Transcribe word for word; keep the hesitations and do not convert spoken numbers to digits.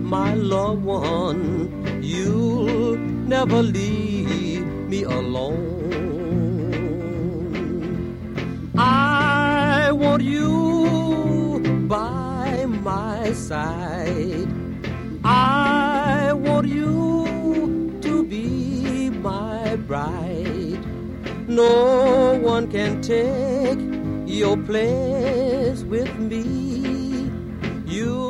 my loved one. You'll never leave me alone. I want you by my side. I want you to be my bride. No one can take your place with me. You